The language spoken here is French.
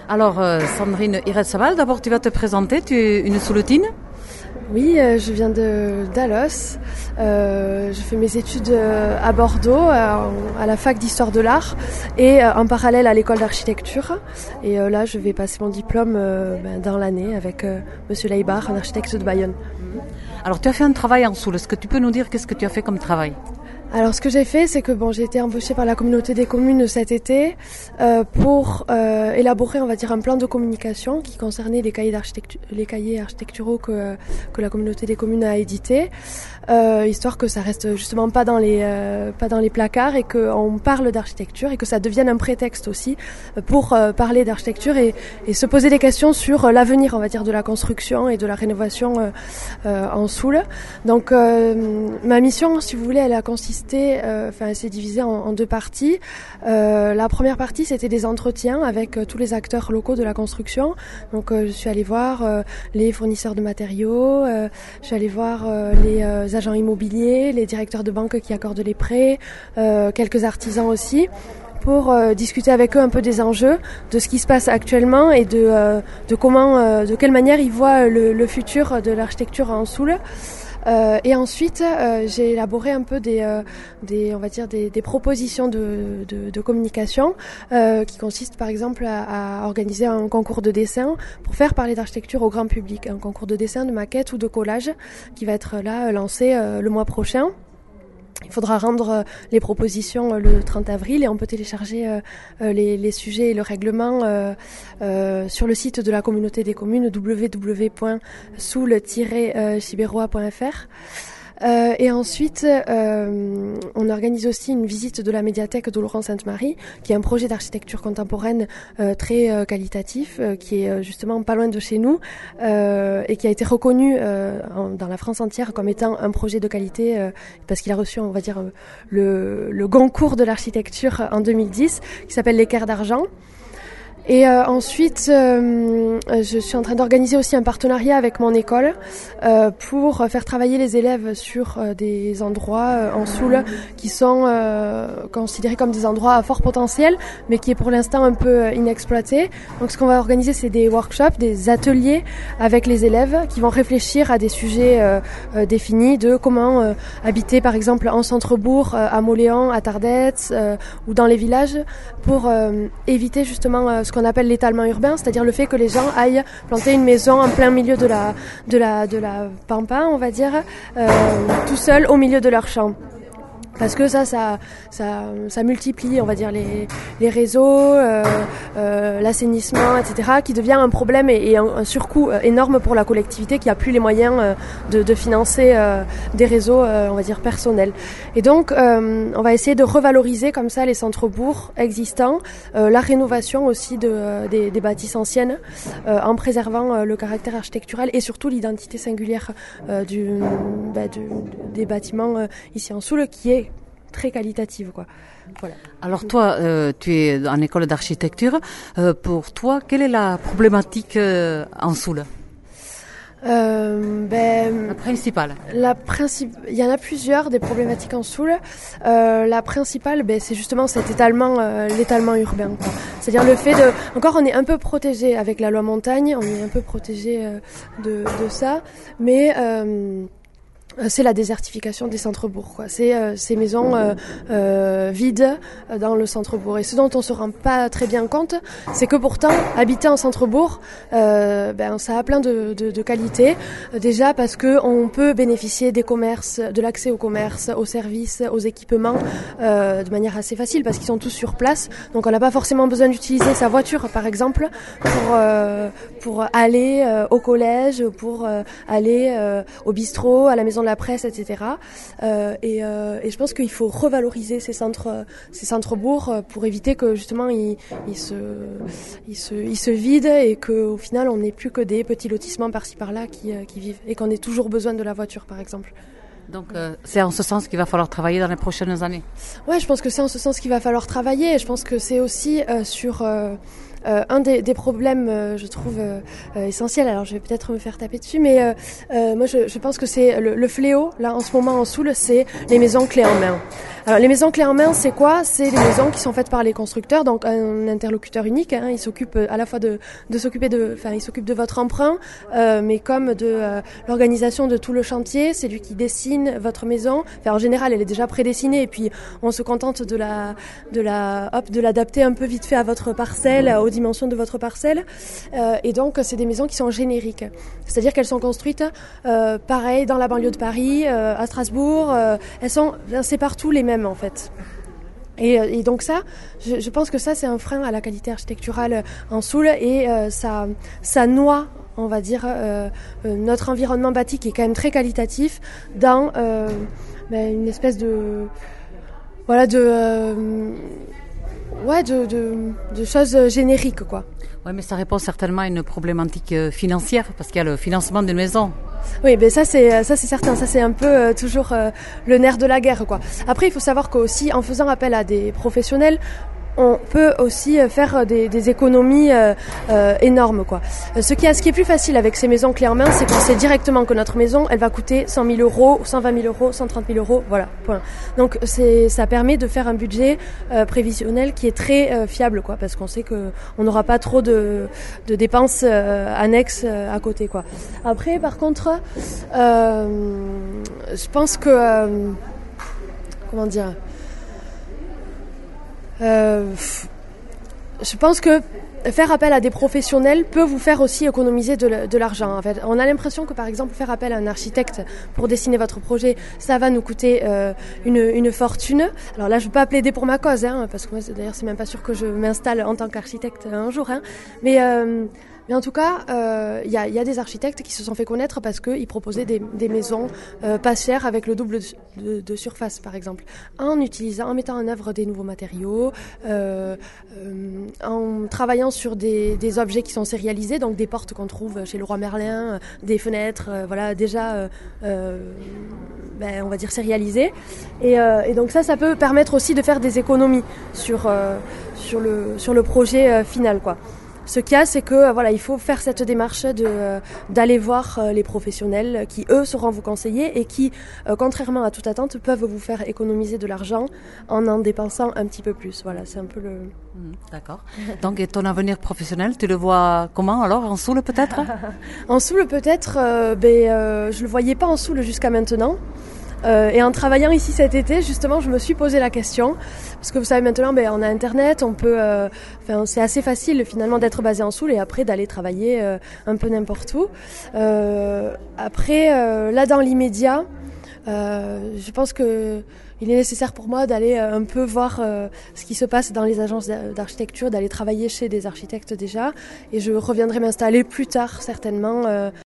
Alors, Sandrine Iretsabal, d'abord tu vas te présenter, tu es une Souletine. Oui, je viens d'Alos. Je fais mes études à Bordeaux, à la fac d'histoire de l'art, et en parallèle à l'école d'architecture. Et là, je vais passer mon diplôme dans l'année avec Monsieur Leibar, un architecte de Bayonne. Alors, tu as fait un travail en Soule. Est-ce que tu peux nous dire qu'est-ce que tu as fait comme travail ? Alors ce que j'ai fait, c'est que j'ai été embauchée par la communauté des communes cet été pour élaborer, on va dire, un plan de communication qui concernait les cahiers architecturaux que la communauté des communes a édités, histoire que ça reste justement pas dans les placards et qu'on parle d'architecture et que ça devienne un prétexte aussi pour parler d'architecture et se poser des questions sur l'avenir, on va dire, de la construction et de la rénovation en Soule. Donc ma mission, si vous voulez, elle a consisté elle s'est divisée en deux parties. La première partie, c'était des entretiens avec tous les acteurs locaux de la construction. Donc, je suis allée voir les fournisseurs de matériaux, je suis allée voir les agents immobiliers, les directeurs de banque qui accordent les prêts, quelques artisans aussi, pour discuter avec eux un peu des enjeux, de ce qui se passe actuellement et de comment, de quelle manière ils voient le futur de l'architecture en Soule. Et ensuite, j'ai élaboré un peu des propositions de communication qui consistent par exemple à organiser un concours de dessin pour faire parler d'architecture au grand public, un concours de dessin, de maquette ou de collage qui va être là lancé le mois prochain. Il faudra rendre les propositions le 30 avril et on peut télécharger les sujets et le règlement sur le site de la communauté des communes www.soule-ciberois.fr. Et ensuite, on organise aussi une visite de la médiathèque de Laurent Sainte-Marie, qui est un projet d'architecture contemporaine très qualitatif, qui est justement pas loin de chez nous, et qui a été reconnu dans la France entière comme étant un projet de qualité, parce qu'il a reçu, on va dire, le Goncourt de l'architecture en 2010, qui s'appelle l'Équerre d'argent. Et ensuite, je suis en train d'organiser aussi un partenariat avec mon école pour faire travailler les élèves sur des endroits en Soule qui sont considérés comme des endroits à fort potentiel, mais qui est pour l'instant un peu inexploité. Donc ce qu'on va organiser, c'est des workshops, des ateliers avec les élèves qui vont réfléchir à des sujets définis de comment habiter par exemple en centre-bourg, à Mauléon, à Tardets ou dans les villages pour éviter justement ce qu'on appelle l'étalement urbain, c'est-à-dire le fait que les gens aillent planter une maison en plein milieu de la pampa, on va dire, tout seul au milieu de leur champ. Parce que ça multiplie, on va dire, les réseaux, l'assainissement, etc., qui devient un problème et un surcoût énorme pour la collectivité qui a plus les moyens de financer des réseaux, on va dire, personnels. Et donc, on va essayer de revaloriser comme ça les centres-bourgs existants, la rénovation aussi des bâtisses anciennes, en préservant le caractère architectural et surtout l'identité singulière des bâtiments ici en Soule, qui est très qualitative, quoi. Voilà. Alors toi, tu es en école d'architecture. Pour toi, quelle est la problématique en Soule ? La principale. Il y en a plusieurs des problématiques en Soule. La principale, c'est justement cet l'étalement urbain, quoi. C'est-à-dire le fait encore on est un peu protégé avec la loi montagne, on est un peu protégé de ça, mais c'est la désertification des centres-bourgs, quoi. C'est ces maisons vides dans le centre-bourg. Et ce dont on se rend pas très bien compte, c'est que pourtant, habiter en centre-bourg, ça a plein de qualités. Déjà parce que on peut bénéficier des commerces, de l'accès aux commerces, aux services, aux équipements de manière assez facile parce qu'ils sont tous sur place. Donc on n'a pas forcément besoin d'utiliser sa voiture, par exemple, pour aller au collège, pour aller au bistrot, à la maison de la presse, etc. Et je pense qu'il faut revaloriser ces centres-bourgs pour éviter que justement ils se vident et qu'au final on n'ait plus que des petits lotissements par-ci par-là qui vivent et qu'on ait toujours besoin de la voiture, par exemple. Donc c'est en ce sens qu'il va falloir travailler dans les prochaines années. Ouais, je pense que c'est en ce sens qu'il va falloir travailler. Et je pense que c'est aussi sur un des problèmes, je trouve, essentiels, alors je vais peut-être me faire taper dessus, mais moi je pense que c'est le fléau, là en ce moment en Soule, c'est les maisons clés en main. Alors les maisons clés en main, c'est quoi? C'est des maisons qui sont faites par les constructeurs, donc un interlocuteur unique, hein, il s'occupe à la fois il s'occupe de votre emprunt, mais comme de l'organisation de tout le chantier, c'est lui qui dessine votre maison. Enfin, en général, elle est déjà prédessinée, et puis on se contente de l'adapter un peu vite fait à votre parcelle, aux dimensions de votre parcelle. Et donc, c'est des maisons qui sont génériques. C'est-à-dire qu'elles sont construites, pareil, dans la banlieue de Paris, à Strasbourg. C'est partout les mêmes, en fait. Et donc ça, je pense que ça, c'est un frein à la qualité architecturale en Soule, et ça noie, on va dire, notre environnement bâti qui est quand même très qualitatif dans une espèce de choses génériques, quoi. Ouais, mais ça répond certainement à une problématique financière, parce qu'il y a le financement d'une maison. Oui, mais ça c'est certain, ça c'est un peu toujours le nerf de la guerre, quoi. Après, il faut savoir qu'aussi en faisant appel à des professionnels, on peut aussi faire des économies énormes, quoi. Ce qui est plus facile avec ces maisons clés en main, c'est qu'on sait directement que notre maison, elle va coûter 100 000 euros, 120 000 euros, 130 000 euros, voilà, point. Donc ça permet de faire un budget prévisionnel qui est très fiable, quoi, parce qu'on sait que on n'aura pas trop de dépenses annexes à côté, quoi. Après, par contre, je pense que comment dire. Je pense que faire appel à des professionnels peut vous faire aussi économiser de l'argent. En fait, on a l'impression que, par exemple, faire appel à un architecte pour dessiner votre projet, ça va nous coûter une fortune. Alors là, je ne veux pas plaider pour ma cause, hein, parce que moi, d'ailleurs, c'est même pas sûr que je m'installe en tant qu'architecte un jour. Hein, mais en tout cas, y a des architectes qui se sont fait connaître parce qu'ils proposaient des maisons pas chères avec le double de surface, par exemple, en mettant en œuvre des nouveaux matériaux, en travaillant sur des objets qui sont sérialisés, donc des portes qu'on trouve chez Leroy Merlin, des fenêtres, déjà, on va dire sérialisées. Et donc ça peut permettre aussi de faire des économies sur le projet final, quoi. Ce qu'il y a, c'est que il faut faire cette démarche d'aller voir les professionnels qui, eux, sauront vous conseiller et qui, contrairement à toute attente, peuvent vous faire économiser de l'argent en dépensant un petit peu plus. Voilà, c'est un peu le... D'accord. Donc, et ton avenir professionnel, tu le vois comment alors? En Soule peut-être? En Soule peut-être, je le voyais pas en Soule jusqu'à maintenant. Et en travaillant ici cet été, justement, je me suis posé la question, parce que vous savez maintenant, on a Internet, on peut, c'est assez facile finalement d'être basé en Soule et après d'aller travailler un peu n'importe où. Après, là dans l'immédiat, je pense que il est nécessaire pour moi d'aller un peu voir ce qui se passe dans les agences d'architecture, d'aller travailler chez des architectes déjà, et je reviendrai m'installer plus tard certainement